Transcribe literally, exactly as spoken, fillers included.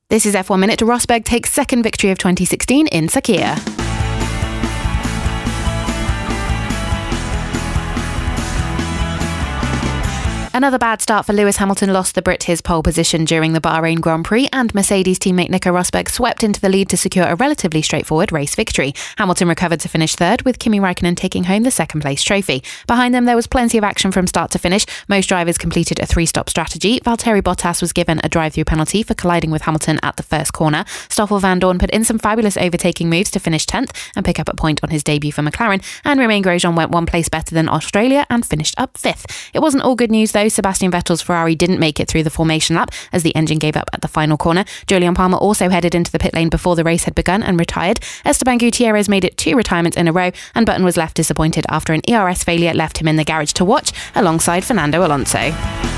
This is F one Minute. Rosberg takes second victory of twenty sixteen in Sakhir. Another bad start for Lewis Hamilton lost the Brit his pole position during the Bahrain Grand Prix, and Mercedes teammate Nico Rosberg swept into the lead to secure a relatively straightforward race victory. Hamilton recovered to finish third, with Kimi Raikkonen taking home the second place trophy. Behind them, there was plenty of action from start to finish. Most drivers completed a three-stop strategy. Valtteri Bottas was given a drive-through penalty for colliding with Hamilton at the first corner. Stoffel Vandoorne put in some fabulous overtaking moves to finish tenth and pick up a point on his debut for McLaren, and Romain Grosjean went one place better than Australia and finished up fifth. It wasn't all good news though. Sebastian Vettel's Ferrari didn't make it through the formation lap as the engine gave up at the final corner. Jolyon Palmer also headed into the pit lane before the race had begun and retired. Esteban Gutierrez made it two retirements in a row, and Button was left disappointed after an E R S failure left him in the garage to watch alongside Fernando Alonso.